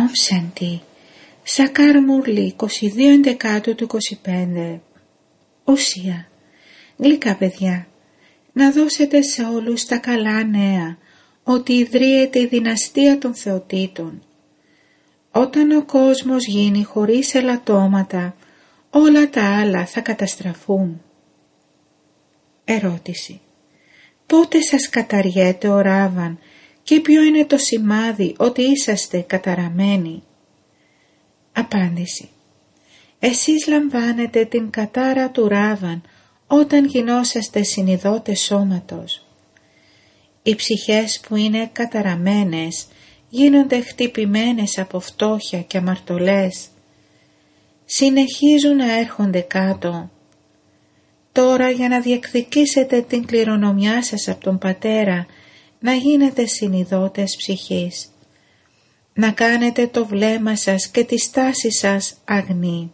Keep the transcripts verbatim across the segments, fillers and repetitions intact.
Ομ Σέντι. Σακάρ Μουρλή, είκοσι δύο Ενδεκάτου του είκοσι πέντε. Ουσία. Γλυκά παιδιά, να δώσετε σε όλους τα καλά νέα ότι ιδρύεται η δυναστεία των θεοτήτων. Όταν ο κόσμος γίνει χωρίς ελαττώματα, όλα τα άλλα θα καταστραφούν. Ερώτηση. Πότε σας καταριέται ο Ράβαν και ποιο είναι το σημάδι ότι είσαστε καταραμένοι? Απάντηση. Εσείς λαμβάνετε την κατάρα του Ράβαν όταν γινόσαστε συνειδότες σώματος. Οι ψυχές που είναι καταραμένες γίνονται χτυπημένες από φτώχεια και αμαρτωλές. Συνεχίζουν να έρχονται κάτω. Τώρα για να διεκδικήσετε την κληρονομιά σας από τον Πατέρα, να γίνετε συνειδότες ψυχής. Να κάνετε το βλέμμα σας και τη στάση σας αγνή.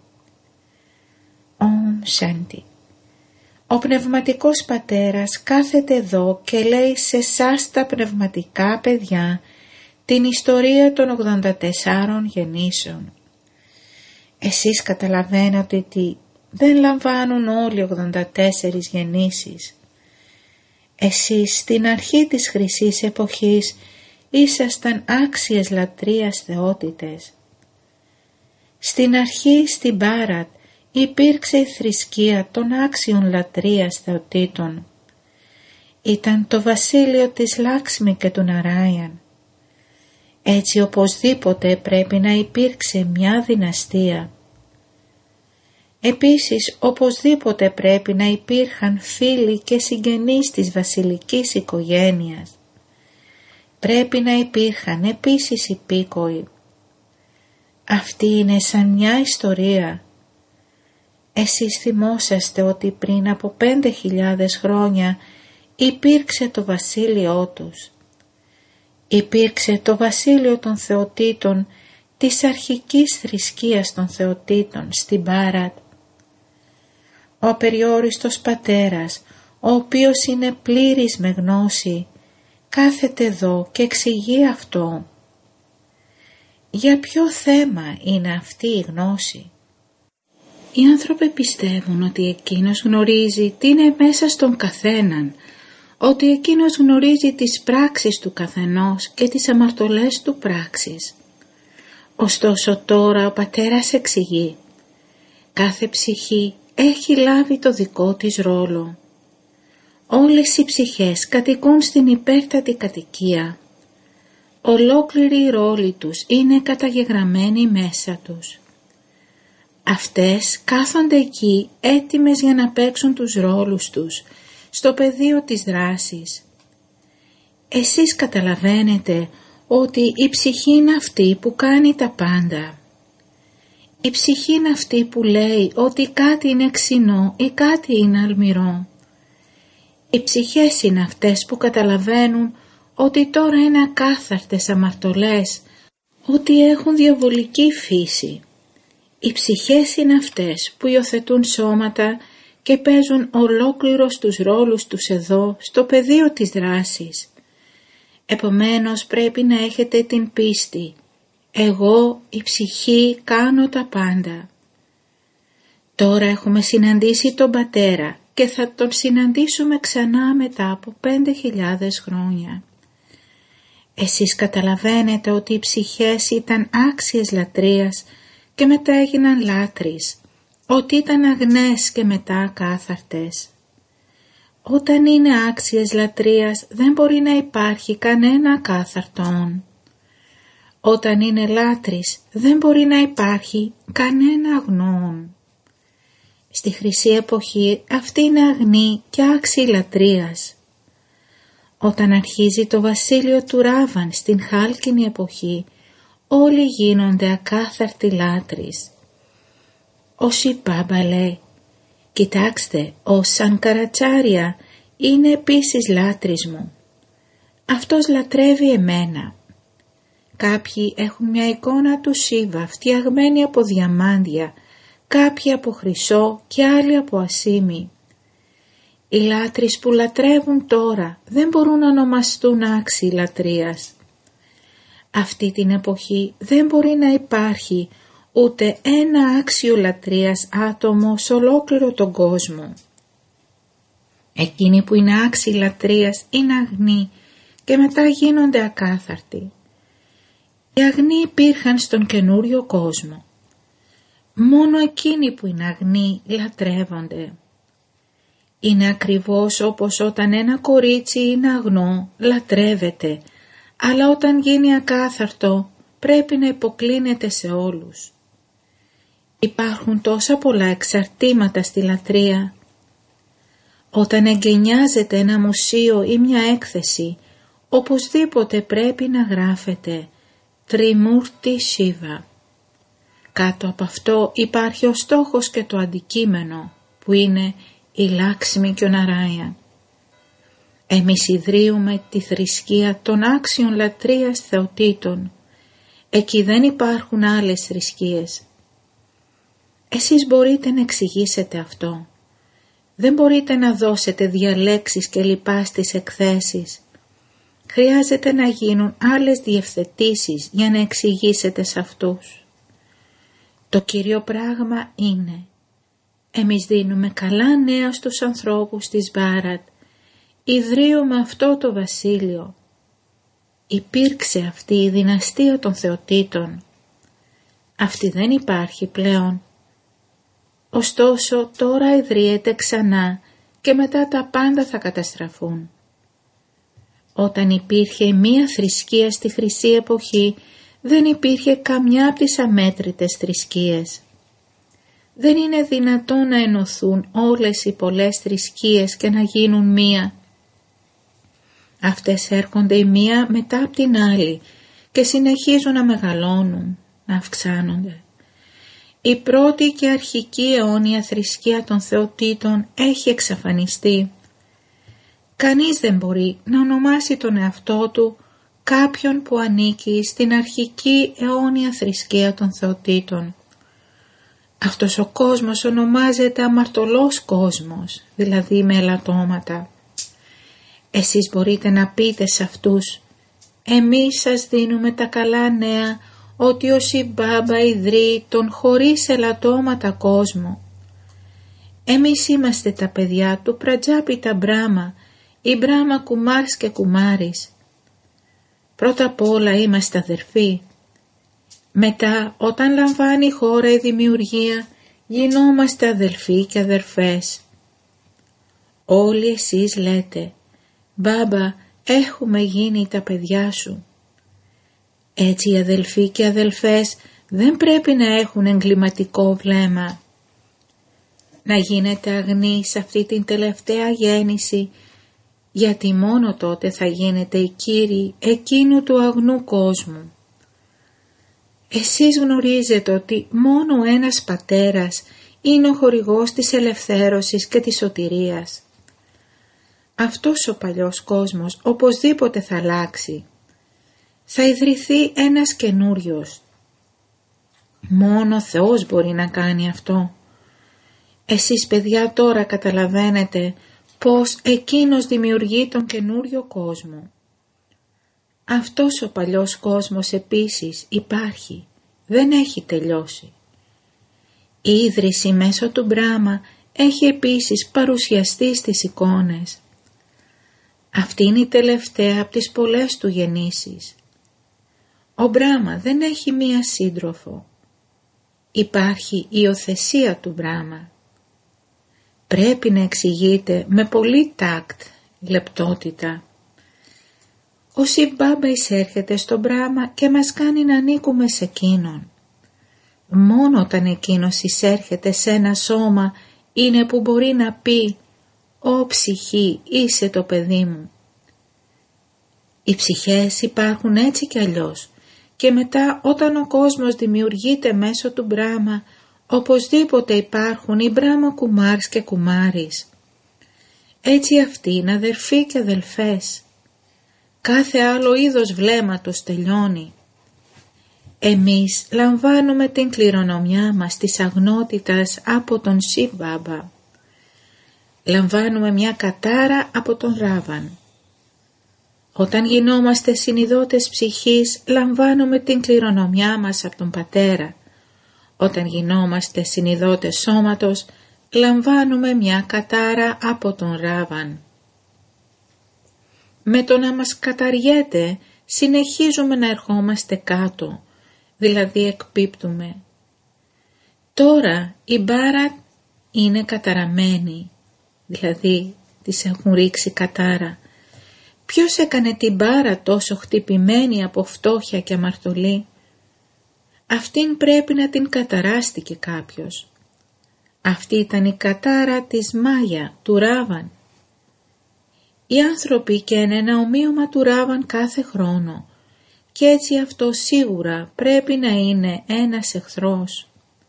Ομ Σέντι. Ο Πνευματικός Πατέρας κάθεται εδώ και λέει σε εσάς τα πνευματικά παιδιά την ιστορία των ογδόντα τεσσάρων γεννήσεων. Εσείς καταλαβαίνετε ότι δεν λαμβάνουν όλοι ογδόντα τέσσερις γεννήσεις. Εσείς στην αρχή της χρυσής εποχής ήσασταν άξιες λατρείας θεότητες. Στην αρχή στην Μπάρατ υπήρξε η θρησκεία των άξιων λατρείας θεοτήτων. Ήταν το βασίλειο της Λάξμη και του Ναράιαν. Έτσι οπωσδήποτε πρέπει να υπήρξε μια δυναστεία. Επίσης οπωσδήποτε πρέπει να υπήρχαν φίλοι και συγγενείς της βασιλικής οικογένειας. Πρέπει να υπήρχαν επίσης υπήκοοι. Αυτή είναι σαν μια ιστορία. Εσείς θυμόσαστε ότι πριν από πέντε χιλιάδες χρόνια υπήρξε το βασίλειό τους. Υπήρξε το βασίλειο των θεοτήτων της αρχικής θρησκείας των θεοτήτων στην Μπάρατ. Ο απεριόριστος Πατέρας, ο οποίος είναι πλήρης με γνώση, κάθεται εδώ και εξηγεί αυτό. Για ποιο θέμα είναι αυτή η γνώση? Οι άνθρωποι πιστεύουν ότι εκείνος γνωρίζει τι είναι μέσα στον καθέναν, ότι εκείνος γνωρίζει τις πράξεις του καθενός και τις αμαρτωλές του πράξεις. Ωστόσο τώρα ο Πατέρας εξηγεί, κάθε ψυχή έχει λάβει το δικό της ρόλο. Όλες οι ψυχές κατοικούν στην υπέρτατη κατοικία. Ολόκληρη η ρόλη τους είναι καταγεγραμμένη μέσα τους. Αυτές κάθονται εκεί έτοιμες για να παίξουν τους ρόλους τους στο πεδίο της δράσης. Εσείς καταλαβαίνετε ότι η ψυχή είναι αυτή που κάνει τα πάντα. Η ψυχή είναι αυτή που λέει ότι κάτι είναι ξινό ή κάτι είναι αλμυρό. Οι ψυχές είναι αυτές που καταλαβαίνουν ότι τώρα είναι ακάθαρτες αμαρτωλές, ότι έχουν διαβολική φύση. Οι ψυχές είναι αυτές που υιοθετούν σώματα και παίζουν ολόκληρος τους ρόλους τους εδώ στο πεδίο της δράσης. Επομένως πρέπει να έχετε την πίστη. Εγώ η ψυχή κάνω τα πάντα. Τώρα έχουμε συναντήσει τον Πατέρα και θα τον συναντήσουμε ξανά μετά από πέντε χιλιάδες χρόνια. Εσείς καταλαβαίνετε ότι οι ψυχές ήταν άξιες λατρείας και μετά έγιναν λάτρεις, ότι ήταν αγνές και μετά ακάθαρτες. Όταν είναι άξιες λατρείας δεν μπορεί να υπάρχει κανένα ακάθαρτον. Όταν είναι λάτρης δεν μπορεί να υπάρχει κανένα αγνόν. Στη χρυσή εποχή αυτή είναι αγνή και άξιη λατρείας. Όταν αρχίζει το βασίλειο του Ράβαν στην χάλκινη εποχή, όλοι γίνονται ακάθαρτοι λάτρεις. Ο Σιπάμπα λέει, κοιτάξτε, ο Σανκαρατσάρια είναι επίσης λάτρης μου. Αυτός λατρεύει εμένα. Κάποιοι έχουν μια εικόνα του Σίβα φτιαγμένη από διαμάντια, κάποιοι από χρυσό και άλλοι από ασήμι. Οι λάτρεις που λατρεύουν τώρα δεν μπορούν να ονομαστούν άξιοι λατρείας. Αυτή την εποχή δεν μπορεί να υπάρχει ούτε ένα άξιο λατρείας άτομο σε ολόκληρο τον κόσμο. Εκείνοι που είναι άξιοι λατρείας είναι αγνοί και μετά γίνονται ακάθαρτοι. Οι αγνοί υπήρχαν στον καινούριο κόσμο. Μόνο εκείνοι που είναι αγνοί λατρεύονται. Είναι ακριβώς όπως όταν ένα κορίτσι είναι αγνό, λατρεύεται, αλλά όταν γίνει ακάθαρτο πρέπει να υποκλίνεται σε όλους. Υπάρχουν τόσα πολλά εξαρτήματα στη λατρεία. Όταν εγκαινιάζεται ένα μουσείο ή μια έκθεση, οπωσδήποτε πρέπει να γράφεται Τριμούρτι Σίβα. Κάτω από αυτό υπάρχει ο στόχος και το αντικείμενο, που είναι η Λάξμη και ο Ναράιαν. Εμείς ιδρύουμε τη θρησκεία των άξιων λατρείας θεοτήτων. Εκεί δεν υπάρχουν άλλες θρησκείες. Εσείς μπορείτε να εξηγήσετε αυτό. Δεν μπορείτε να δώσετε διαλέξεις και λοιπά στις εκθέσεις. Χρειάζεται να γίνουν άλλες διευθετήσεις για να εξηγήσετε σε αυτούς. Το κύριο πράγμα είναι, εμείς δίνουμε καλά νέα στους ανθρώπους της Μπάρατ, ιδρύουμε αυτό το βασίλειο. Υπήρξε αυτή η δυναστεία των θεοτήτων. Αυτή δεν υπάρχει πλέον. Ωστόσο τώρα ιδρύεται ξανά και μετά τα πάντα θα καταστραφούν. Όταν υπήρχε μία θρησκεία στη χρυσή εποχή, δεν υπήρχε καμιά από τις αμέτρητες θρησκείες. Δεν είναι δυνατόν να ενωθούν όλες οι πολλές θρησκείες και να γίνουν μία. Αυτές έρχονται η μία μετά από την άλλη και συνεχίζουν να μεγαλώνουν, να αυξάνονται. Η πρώτη και αρχική αιώνια θρησκεία των θεοτήτων έχει εξαφανιστεί. Κανείς δεν μπορεί να ονομάσει τον εαυτό του κάποιον που ανήκει στην αρχική αιώνια θρησκεία των θεοτήτων. Αυτός ο κόσμος ονομάζεται αμαρτωλός κόσμος, δηλαδή με ελαττώματα. Εσείς μπορείτε να πείτε σε αυτούς, εμείς σας δίνουμε τα καλά νέα ότι ο Σιμπάμπα ιδρύει τον χωρίς ελαττώματα κόσμο. Εμείς είμαστε τα παιδιά του Πρατζάπιτα Μπράμα, η Μπράμα Κουμάρς και Κουμάρης. Πρώτα απ' όλα είμαστε αδερφοί. Μετά, όταν λαμβάνει η χώρα η δημιουργία, γινόμαστε αδελφοί και αδερφές. Όλοι εσείς λέτε, «Μπάμπα, έχουμε γίνει τα παιδιά σου». Έτσι οι αδελφοί και αδελφές δεν πρέπει να έχουν εγκληματικό βλέμμα. Να γίνετε αγνοί σε αυτή την τελευταία γέννηση, γιατί μόνο τότε θα γίνετε οι κύριοι εκείνου του αγνού κόσμου. Εσείς γνωρίζετε ότι μόνο ένας πατέρας είναι ο χορηγός της ελευθέρωσης και της σωτηρίας. Αυτός ο παλιός κόσμος οπωσδήποτε θα αλλάξει. Θα ιδρυθεί ένας καινούριος. Μόνο ο Θεός μπορεί να κάνει αυτό. Εσείς παιδιά τώρα καταλαβαίνετε πως εκείνος δημιουργεί τον καινούριο κόσμο. Αυτός ο παλιός κόσμος επίσης υπάρχει, δεν έχει τελειώσει. Η ίδρυση μέσω του Μπράμα έχει επίσης παρουσιαστεί στις εικόνες. Αυτή είναι η τελευταία από τις πολλές του γεννήσεις. Ο Μπράμα δεν έχει μία σύντροφο. Υπάρχει η υιοθεσία του Μπράμα. Πρέπει να εξηγείται με πολύ τάκτ, λεπτότητα. Ο Σιβ-Μπάμπα εισέρχεται στο Μπράμα και μας κάνει να ανήκουμε σε εκείνον. Μόνο όταν εκείνος εισέρχεται σε ένα σώμα είναι που μπορεί να πει «Ω ψυχή, είσαι το παιδί μου». Οι ψυχές υπάρχουν έτσι κι αλλιώς και μετά όταν ο κόσμος δημιουργείται μέσω του Μπράμα, οπωσδήποτε υπάρχουν οι Μπράμα Κουμάρς και Κουμάρης. Έτσι αυτοί είναι αδερφοί και αδελφές. Κάθε άλλο είδος βλέμματος τελειώνει. Εμείς λαμβάνουμε την κληρονομιά μας της αγνότητας από τον Σιβ-Μπάμπα. Λαμβάνουμε μια κατάρα από τον Ράβαν. Όταν γινόμαστε συνειδότες ψυχής, λαμβάνουμε την κληρονομιά μας από τον Πατέρα. Όταν γινόμαστε συνειδότες σώματος, λαμβάνουμε μια κατάρα από τον Ράβαν. Με το να μας καταριέται, συνεχίζουμε να ερχόμαστε κάτω, δηλαδή εκπίπτουμε. Τώρα η μπάρα είναι καταραμένη, δηλαδή της έχουν ρίξει κατάρα. Ποιος έκανε την μπάρα τόσο χτυπημένη από φτώχεια και αμαρτωλή? Αυτήν πρέπει να την καταράστηκε κάποιος. Αυτή ήταν η κατάρα της Μάγια, του Ράβαν. Οι άνθρωποι καίνε ένα ομοίωμα του Ράβαν κάθε χρόνο και έτσι αυτό σίγουρα πρέπει να είναι ένας εχθρός.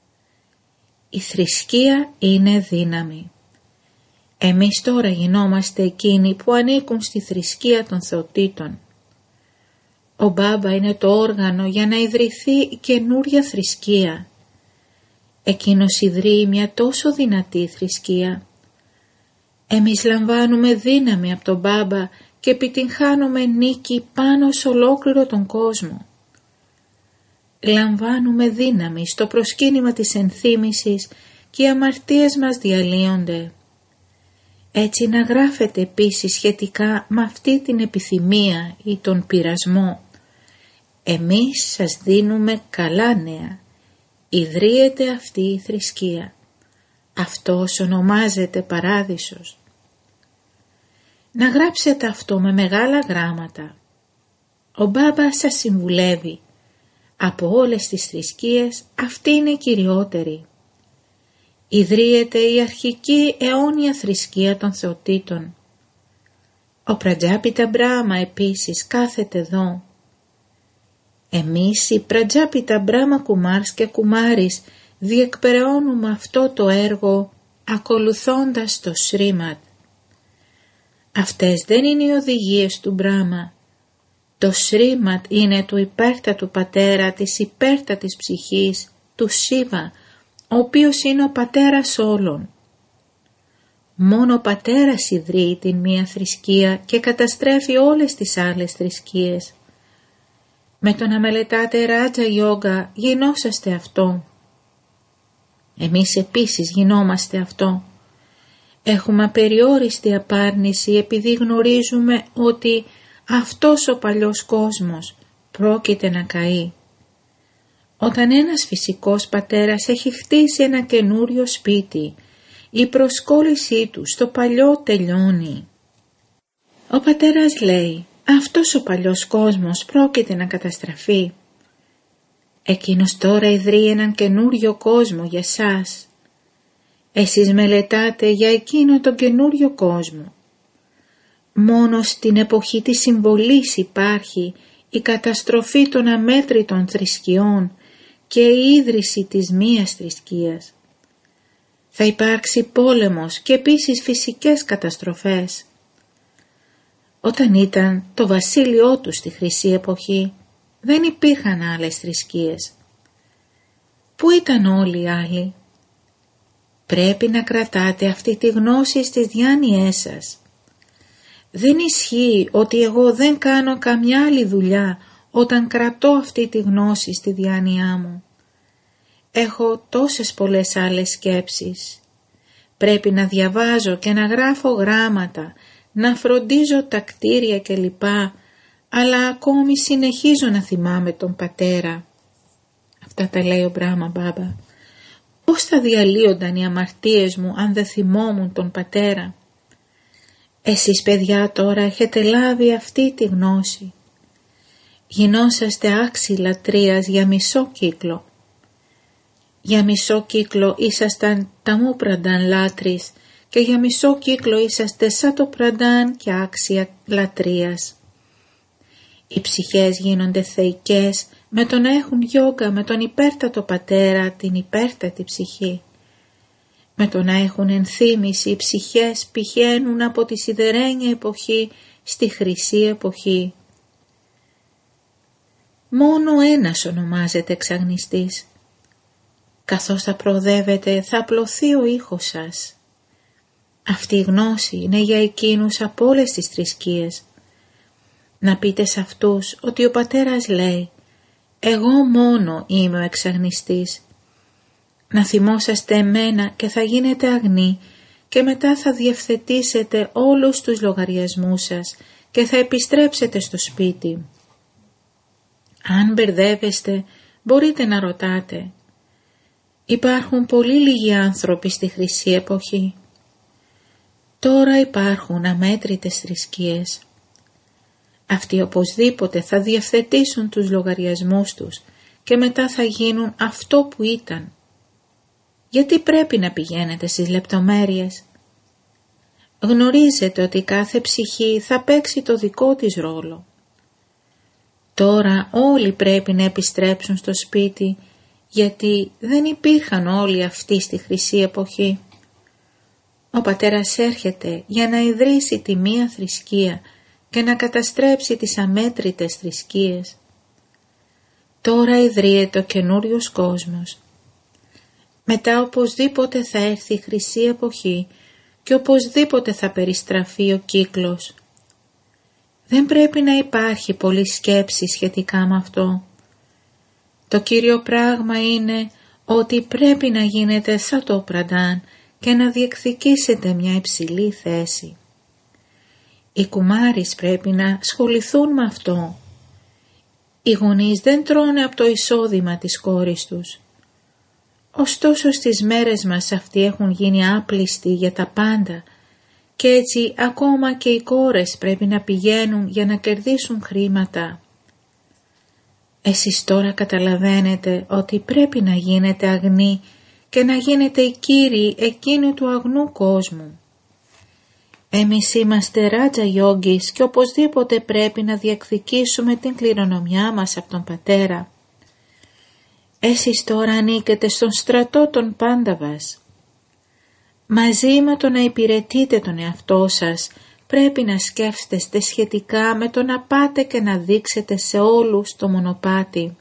Η θρησκεία είναι δύναμη. Εμείς τώρα γινόμαστε εκείνοι που ανήκουν στη θρησκεία των θεοτήτων. Ο Μπάμπα είναι το όργανο για να ιδρυθεί καινούρια θρησκεία. Εκείνος ιδρύει μια τόσο δυνατή θρησκεία. Εμείς λαμβάνουμε δύναμη από τον Μπάμπα και επιτυγχάνουμε νίκη πάνω σε ολόκληρο τον κόσμο. Λαμβάνουμε δύναμη στο προσκύνημα της ενθύμησης και οι αμαρτίες μας διαλύονται. Έτσι να γράφετε επίσης σχετικά με αυτή την επιθυμία ή τον πειρασμό. Εμείς σας δίνουμε καλά νέα. Ιδρύεται αυτή η θρησκεία. Αυτός ονομάζεται παράδεισος. Να γράψετε αυτό με μεγάλα γράμματα. Ο Μπάμπας σας συμβουλεύει. Από όλες τις θρησκείες αυτή είναι κυριότερη. Ιδρύεται η αρχική αιώνια θρησκεία των θεοτήτων. Ο Πρατζάπιτα Μπράμα επίσης κάθεται εδώ. Εμείς οι Πρατζάπιτα Μπράμα Κουμάρς και Κουμάρις διεκπεραιώνουμε αυτό το έργο ακολουθώντας το Σρίμαντ. Αυτές δεν είναι οι οδηγίες του Μπράμα. Το Σρίμαντ είναι του υπέρτατου πατέρα της υπέρτατης ψυχής, του Σίβα, ο οποίος είναι ο πατέρας όλων. Μόνο ο πατέρας ιδρύει την μία θρησκεία και καταστρέφει όλες τις άλλες θρησκείες. Με το να μελετάτε Ράτζα Γιόγκα γινόσαστε αυτό. Εμείς επίσης γινόμαστε αυτό. Έχουμε απεριόριστη απάρνηση επειδή γνωρίζουμε ότι αυτός ο παλιός κόσμος πρόκειται να καεί. Όταν ένας φυσικός πατέρας έχει χτίσει ένα καινούριο σπίτι, η προσκόλλησή του στο παλιό τελειώνει. Ο πατέρας λέει, αυτός ο παλιός κόσμος πρόκειται να καταστραφεί. Εκείνος τώρα ιδρύει έναν καινούριο κόσμο για σας. Εσείς μελετάτε για εκείνο τον καινούριο κόσμο. Μόνο στην εποχή της συμβολής υπάρχει η καταστροφή των αμέτρητων θρησκειών και η ίδρυση της μίας θρησκείας. Θα υπάρξει πόλεμος και επίσης φυσικές καταστροφές. Όταν ήταν το βασίλειό του στη χρυσή εποχή, δεν υπήρχαν άλλες θρησκείες. Πού ήταν όλοι οι άλλοι? Πρέπει να κρατάτε αυτή τη γνώση στις διάνοιές σας. Δεν ισχύει ότι εγώ δεν κάνω καμιά άλλη δουλειά όταν κρατώ αυτή τη γνώση στη διάνοιά μου. Έχω τόσες πολλές άλλες σκέψεις. Πρέπει να διαβάζω και να γράφω γράμματα, να φροντίζω τα κτίρια κλπ. Αλλά ακόμη συνεχίζω να θυμάμαι τον πατέρα. Αυτά τα λέει ο Μπράμα Μπάμπα. Πώς θα διαλύονταν οι αμαρτίες μου αν δεν θυμόμουν τον πατέρα? Εσείς παιδιά τώρα έχετε λάβει αυτή τη γνώση. Γινόσαστε άξιοι λατρείας για μισό κύκλο. Για μισό κύκλο ήσασταν ταμού πραντάν λάτρης και για μισό κύκλο είσαστε σαν το πραντάν και άξια λατρείας. Οι ψυχές γίνονται θεϊκές με το να έχουν γιόγκα με τον υπέρτατο πατέρα, την υπέρτατη ψυχή. Με το να έχουν ενθύμηση οι ψυχές πηγαίνουν από τη σιδερένια εποχή στη χρυσή εποχή. Μόνο ένας ονομάζεται εξαγνιστής. Καθώς θα προοδεύετε θα απλωθεί ο ήχος σας. Αυτή η γνώση είναι για εκείνους από όλες τις θρησκείες. Να πείτε σε αυτούς ότι ο Πατέρας λέει «Εγώ μόνο είμαι ο εξαγνιστής». Να θυμόσαστε εμένα και θα γίνετε αγνοί και μετά θα διευθετήσετε όλους τους λογαριασμούς σας και θα επιστρέψετε στο σπίτι. Αν μπερδεύεστε, μπορείτε να ρωτάτε. Υπάρχουν πολύ λίγοι άνθρωποι στη Χρυσή Εποχή. Τώρα υπάρχουν αμέτρητες θρησκείες. Αυτοί οπωσδήποτε θα διευθετήσουν τους λογαριασμούς τους και μετά θα γίνουν αυτό που ήταν. Γιατί πρέπει να πηγαίνετε στις λεπτομέρειες? Γνωρίζετε ότι κάθε ψυχή θα παίξει το δικό της ρόλο. Τώρα όλοι πρέπει να επιστρέψουν στο σπίτι, γιατί δεν υπήρχαν όλοι αυτοί στη Χρυσή Εποχή. Ο Πατέρας έρχεται για να ιδρύσει τη μία θρησκεία και να καταστρέψει τις αμέτρητες θρησκείες. Τώρα ιδρύεται ο καινούριος κόσμος. Μετά οπωσδήποτε θα έρθει η Χρυσή Εποχή και οπωσδήποτε θα περιστραφεί ο κύκλος. Δεν πρέπει να υπάρχει πολλή σκέψη σχετικά με αυτό. Το κύριο πράγμα είναι ότι πρέπει να γίνετε σαν το πραντάν και να διεκδικήσετε μια υψηλή θέση. Οι κουμάρεις πρέπει να ασχοληθούν με αυτό. Οι γονείς δεν τρώνε από το εισόδημα της κόρης τους. Ωστόσο στις μέρες μας αυτοί έχουν γίνει άπλιστοι για τα πάντα και έτσι ακόμα και οι κόρες πρέπει να πηγαίνουν για να κερδίσουν χρήματα. Εσείς τώρα καταλαβαίνετε ότι πρέπει να γίνετε αγνοί και να γίνετε οι κύριοι εκείνου του αγνού κόσμου. Εμείς είμαστε Ράτζα Γιόγκης και οπωσδήποτε πρέπει να διεκδικήσουμε την κληρονομιά μας από τον Πατέρα. Εσείς τώρα ανήκετε στον στρατό των Πάνταβας. Μαζί με το να υπηρετείτε τον εαυτό σας, πρέπει να σκέφτεστε σχετικά με το να πάτε και να δείξετε σε όλους το μονοπάτι.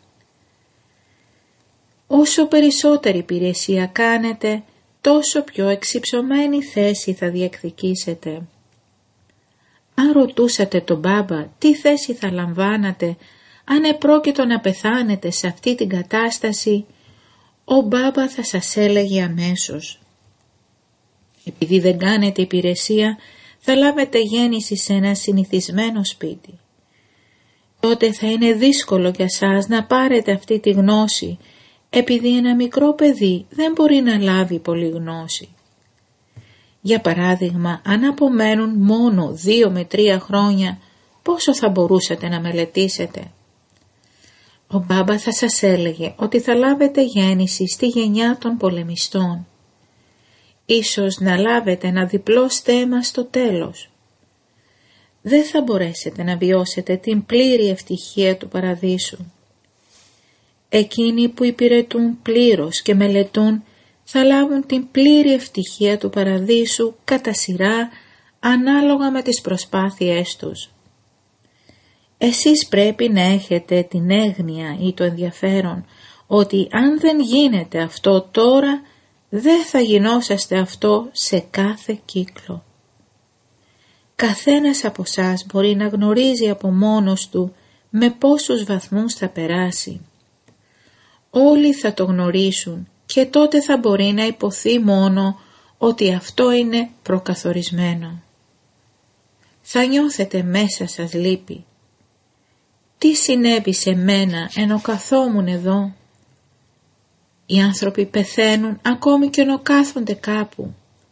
Όσο περισσότερη υπηρεσία κάνετε, τόσο πιο εξυψωμένη θέση θα διεκδικήσετε. Αν ρωτούσατε τον Μπάμπα τι θέση θα λαμβάνατε, αν επρόκειτο να πεθάνετε σε αυτή την κατάσταση, ο Μπάμπα θα σας έλεγε αμέσως. Επειδή δεν κάνετε υπηρεσία, θα λάβετε γέννηση σε ένα συνηθισμένο σπίτι. Τότε θα είναι δύσκολο για σας να πάρετε αυτή τη γνώση, επειδή ένα μικρό παιδί δεν μπορεί να λάβει πολλή γνώση. Για παράδειγμα, αν απομένουν μόνο δύο με τρία χρόνια, πόσο θα μπορούσατε να μελετήσετε? Ο Μπάμπα θα σας έλεγε ότι θα λάβετε γέννηση στη γενιά των πολεμιστών. Ίσως να λάβετε ένα διπλό στέμμα στο τέλος. Δεν θα μπορέσετε να βιώσετε την πλήρη ευτυχία του παραδείσου. Εκείνοι που υπηρετούν πλήρως και μελετούν θα λάβουν την πλήρη ευτυχία του παραδείσου κατά σειρά ανάλογα με τις προσπάθειές τους. Εσείς πρέπει να έχετε την έγνοια ή το ενδιαφέρον ότι αν δεν γίνεται αυτό τώρα, δεν θα γινόσαστε αυτό σε κάθε κύκλο. Καθένας από σας μπορεί να γνωρίζει από μόνος του με πόσους βαθμούς θα περάσει. Όλοι θα το γνωρίσουν και τότε θα μπορεί να υποθεί μόνο ότι αυτό είναι προκαθορισμένο. Θα νιώθετε μέσα σας λύπη. Τι συνέβη σε μένα ενώ καθόμουν εδώ? Οι άνθρωποι πεθαίνουν ακόμη και ενώ κάθονται κάπου.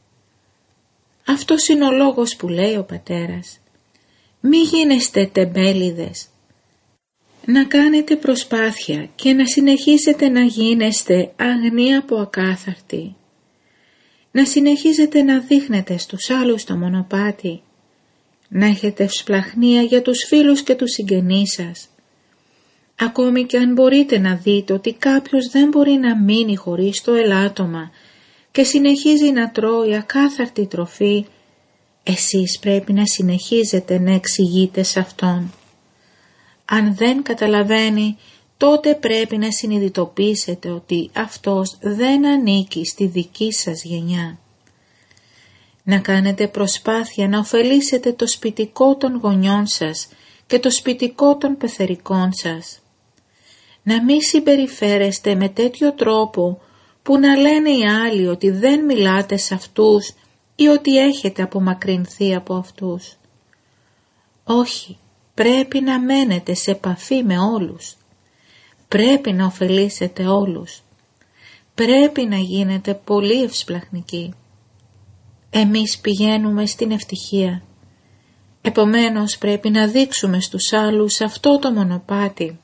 Αυτός είναι ο λόγος που λέει ο Πατέρας. Μη γίνεστε τεμπέληδες. Να κάνετε προσπάθεια και να συνεχίσετε να γίνεστε αγνοί από ακάθαρτοι. Να συνεχίζετε να δείχνετε στους άλλους το μονοπάτι. Να έχετε ευσπλαχνία για τους φίλους και τους συγγενείς σας. Ακόμη και αν μπορείτε να δείτε ότι κάποιος δεν μπορεί να μείνει χωρίς το ελάττωμα και συνεχίζει να τρώει ακάθαρτη τροφή, εσείς πρέπει να συνεχίζετε να εξηγείτε σε αυτόν. Αν δεν καταλαβαίνει, τότε πρέπει να συνειδητοποιήσετε ότι αυτός δεν ανήκει στη δική σας γενιά. Να κάνετε προσπάθεια να ωφελήσετε το σπιτικό των γονιών σας και το σπιτικό των πεθερικών σας. Να μη συμπεριφέρεστε με τέτοιο τρόπο που να λένε οι άλλοι ότι δεν μιλάτε σε αυτούς ή ότι έχετε απομακρυνθεί από αυτούς. Όχι, πρέπει να μένετε σε επαφή με όλους. Πρέπει να ωφελήσετε όλους. Πρέπει να γίνετε πολύ ευσπλαχνικοί. Εμείς πηγαίνουμε στην ευτυχία. Επομένως πρέπει να δείξουμε στους άλλους αυτό το μονοπάτι.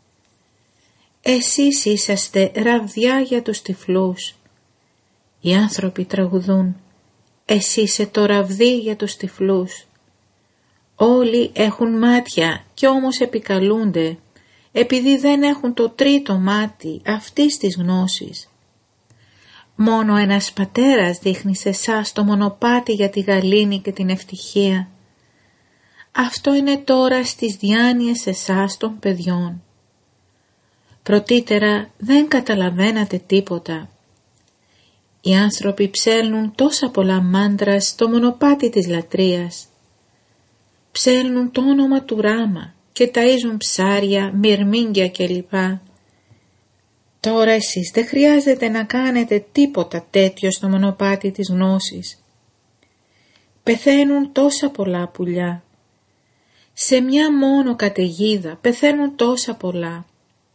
Εσείς είσαστε ραβδιά για τους τυφλούς. Οι άνθρωποι τραγουδούν, εσύ είσαι το ραβδί για τους τυφλούς. Όλοι έχουν μάτια κι όμως επικαλούνται, επειδή δεν έχουν το τρίτο μάτι αυτής της γνώσης. Μόνο ένας πατέρας δείχνει σε εσάς το μονοπάτι για τη γαλήνη και την ευτυχία. Αυτό είναι τώρα στις διάνοιες εσάς των παιδιών. Πρωτήτερα δεν καταλαβαίνατε τίποτα. Οι άνθρωποι ψέλνουν τόσα πολλά μάντρα στο μονοπάτι της λατρείας. Ψέλνουν το όνομα του Ράμα και ταΐζουν ψάρια, μυρμήγκια κλπ. Τώρα εσείς δεν χρειάζεται να κάνετε τίποτα τέτοιο στο μονοπάτι της γνώσης. Πεθαίνουν τόσα πολλά πουλιά. Σε μια μόνο καταιγίδα πεθαίνουν τόσα πολλά.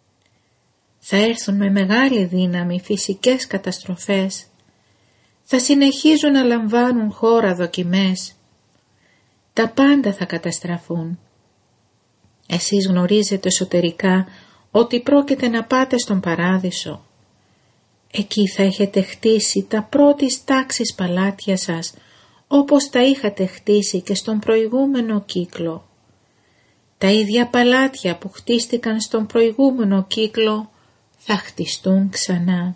Θα έρθουν με μεγάλη δύναμη φυσικές καταστροφές. Θα συνεχίζουν να λαμβάνουν χώρα δοκιμές. Τα πάντα θα καταστραφούν. Εσείς γνωρίζετε εσωτερικά ότι πρόκειται να πάτε στον παράδεισο. Εκεί θα έχετε χτίσει τα πρώτης τάξης παλάτια σας, όπως τα είχατε χτίσει και στον προηγούμενο κύκλο. Τα ίδια παλάτια που χτίστηκαν στον προηγούμενο κύκλο θα χτιστούν ξανά.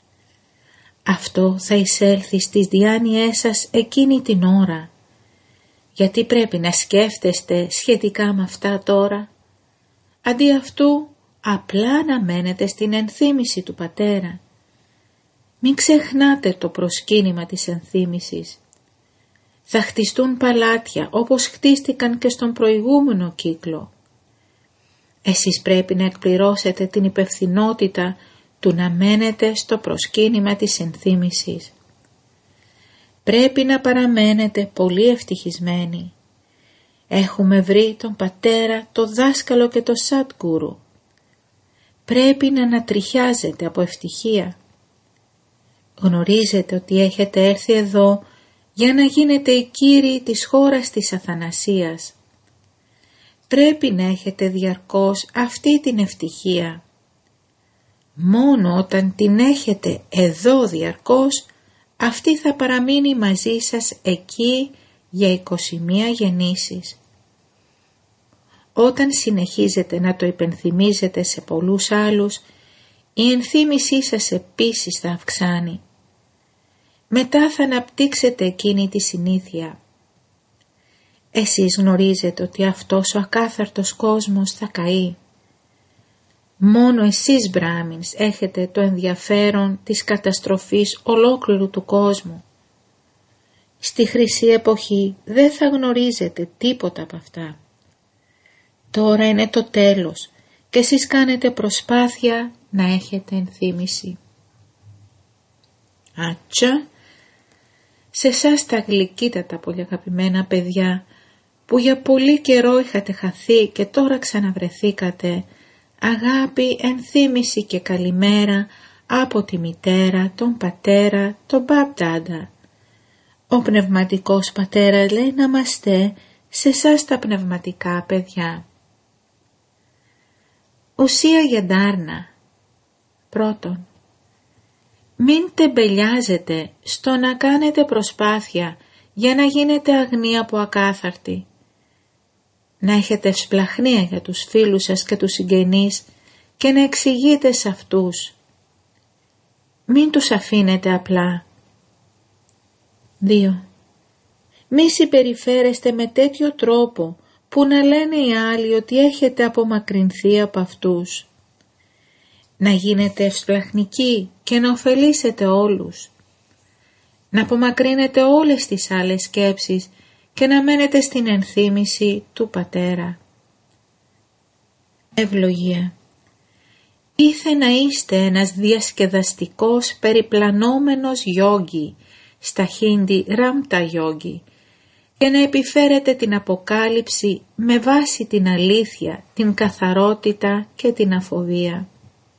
Αυτό θα εισέλθει στις διάνοιές σας εκείνη την ώρα. Γιατί πρέπει να σκέφτεστε σχετικά με αυτά τώρα. Αντί αυτού, απλά να μένετε στην ενθύμηση του Πατέρα. Μην ξεχνάτε το προσκύνημα της ενθύμησης. Θα χτιστούν παλάτια όπως χτίστηκαν και στον προηγούμενο κύκλο. Εσείς πρέπει να εκπληρώσετε την υπευθυνότητα του να μένετε στο προσκύνημα της ενθύμησης. Πρέπει να παραμένετε πολύ ευτυχισμένοι. Έχουμε βρει τον Πατέρα, το δάσκαλο και το Σατγκούρου. Πρέπει να ανατριχιάζετε από ευτυχία. Γνωρίζετε ότι έχετε έρθει εδώ για να γίνετε οι κύριοι της χώρας της αθανασίας. Πρέπει να έχετε διαρκώς αυτή την ευτυχία. Μόνο όταν την έχετε εδώ διαρκώς, αυτή θα παραμείνει μαζί σας εκεί για είκοσι μία γεννήσεις. Όταν συνεχίζετε να το υπενθυμίζετε σε πολλούς άλλους, η ενθύμησή σας επίσης θα αυξάνει. Μετά θα αναπτύξετε εκείνη τη συνήθεια. Εσείς γνωρίζετε ότι αυτός ο ακάθαρτος κόσμος θα καεί. Μόνο εσείς Μπράμινς έχετε το ενδιαφέρον της καταστροφής ολόκληρου του κόσμου. Στη χρυσή εποχή δεν θα γνωρίζετε τίποτα από αυτά. Τώρα είναι το τέλος και εσείς κάνετε προσπάθεια να έχετε ενθύμηση. Άτσα, σε εσάς τα γλυκύτατα πολύ αγαπημένα παιδιά, που για πολύ καιρό είχατε χαθεί και τώρα ξαναβρεθήκατε, αγάπη, ενθύμηση και καλημέρα από τη μητέρα, τον πατέρα, τον μπαμπτάντα. Ο πνευματικός πατέρας λέει να είμαστε σε εσάς τα πνευματικά παιδιά. Ουσία για Ντάρνα. Πρώτον, μην τεμπελιάζετε στο να κάνετε προσπάθεια για να γίνετε αγνοί από ακάθαρτοι. Να έχετε ευσπλαχνία για τους φίλους σας και τους συγγενείς και να εξηγείτε σε αυτούς. Μην τους αφήνετε απλά. Δύο. Μη συμπεριφέρεστε με τέτοιο τρόπο που να λένε οι άλλοι ότι έχετε απομακρυνθεί από αυτούς. Να γίνετε ευσπλαχνικοί και να ωφελήσετε όλους. Να απομακρύνετε όλες τις άλλες σκέψεις και να μένετε στην ενθύμηση του Πατέρα. Ευλογία. Ήθε να είστε ένας διασκεδαστικός περιπλανόμενος γιόγκι στα χίντι ράμπτα γιόγκι και να επιφέρετε την αποκάλυψη με βάση την αλήθεια, την καθαρότητα και την αφοβία.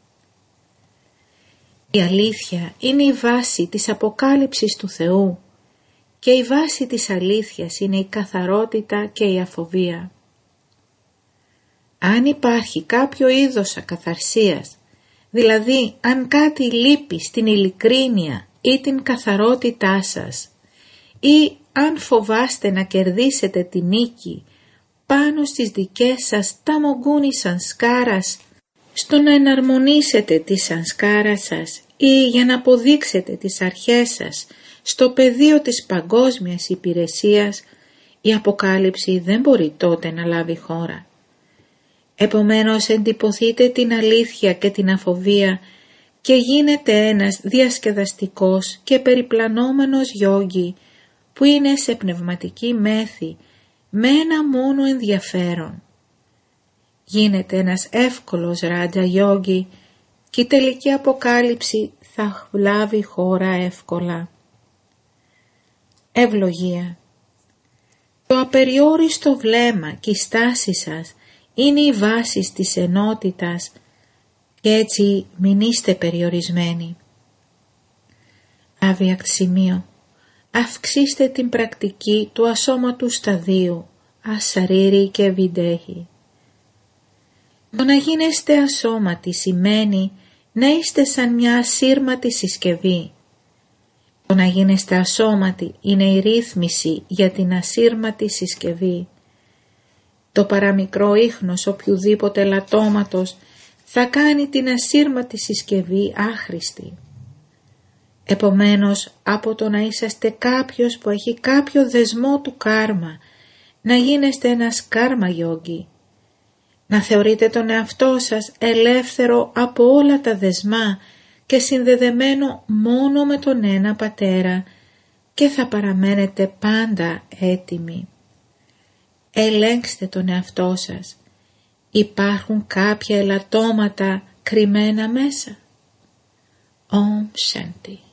Η αλήθεια είναι η βάση της αποκάλυψης του Θεού και η βάση της αλήθειας είναι η καθαρότητα και η αφοβία. Αν υπάρχει κάποιο είδος ακαθαρσίας, δηλαδή αν κάτι λείπει στην ειλικρίνεια ή την καθαρότητά σας, ή αν φοβάστε να κερδίσετε τη νίκη πάνω στις δικές σας ταμογκούνι σανσκάρας, στο να εναρμονίσετε τη σανσκάρα σας ή για να αποδείξετε τις αρχές σας στο πεδίο της παγκόσμιας υπηρεσίας, η αποκάλυψη δεν μπορεί τότε να λάβει χώρα. Επομένως εντυπωθείτε την αλήθεια και την αφοβία και γίνετε ένας διασκεδαστικός και περιπλανόμενος γιόγκι που είναι σε πνευματική μέθη με ένα μόνο ενδιαφέρον. Γίνετε ένας εύκολος ράτζα γιόγκι και η τελική αποκάλυψη θα λάβει χώρα εύκολα. Ευλογία. Το απεριόριστο βλέμμα και η στάση σας είναι η βάση της ενότητας και έτσι μην είστε περιορισμένοι. Άβιακτ σημείο. Αυξήστε την πρακτική του ασώματου σταδίου, ασαρίρι και βιντέχη. Το να γίνεστε ασώματοι σημαίνει να είστε σαν μια ασύρματη συσκευή. Το να γίνεστε ασώματοι είναι η ρύθμιση για την ασύρματη συσκευή. Το παραμικρό ίχνος οποιουδήποτε λατώματος θα κάνει την ασύρματη συσκευή άχρηστη. Επομένως, από το να είσαστε κάποιος που έχει κάποιο δεσμό του κάρμα, να γίνεστε ένας κάρμα γιόγκι, να θεωρείτε τον εαυτό σας ελεύθερο από όλα τα δεσμά και συνδεδεμένο μόνο με τον ένα πατέρα και θα παραμένετε πάντα έτοιμοι. Ελέγξτε τον εαυτό σας. Υπάρχουν κάποια ελαττώματα κρυμμένα μέσα. Om Shanti.